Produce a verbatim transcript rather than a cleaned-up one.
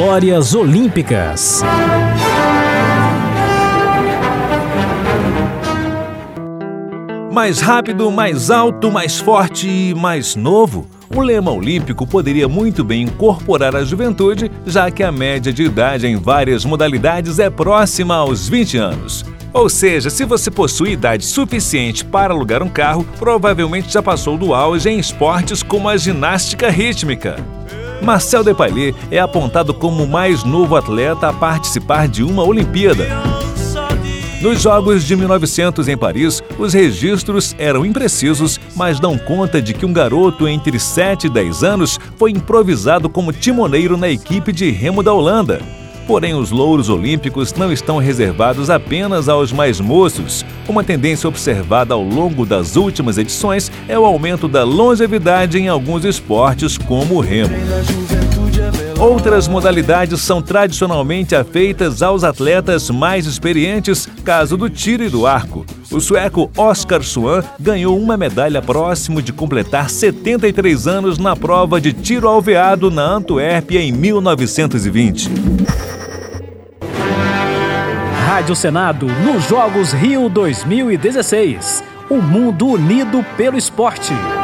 Histórias Olímpicas. Mais rápido, mais alto, mais forte e mais novo. O lema olímpico poderia muito bem incorporar a juventude, já que a média de idade em várias modalidades é próxima aos vinte anos. Ou seja, se você possui idade suficiente para alugar um carro, provavelmente já passou do auge em esportes como a ginástica rítmica. Marcel Depailler é apontado como o mais novo atleta a participar de uma Olimpíada. Nos Jogos de mil e novecentos em Paris, os registros eram imprecisos, mas dão conta de que um garoto entre sete e dez anos foi improvisado como timoneiro na equipe de remo da Holanda. Porém, os louros olímpicos não estão reservados apenas aos mais moços. Uma tendência observada ao longo das últimas edições é o aumento da longevidade em alguns esportes, como o remo. Outras modalidades são tradicionalmente afeitas aos atletas mais experientes, caso do tiro e do arco. O sueco Oscar Swan ganhou uma medalha próximo de completar setenta e três anos na prova de tiro alveado na Antuérpia em mil novecentos e vinte. Rádio Senado nos Jogos Rio dois mil e dezesseis. O mundo unido pelo esporte.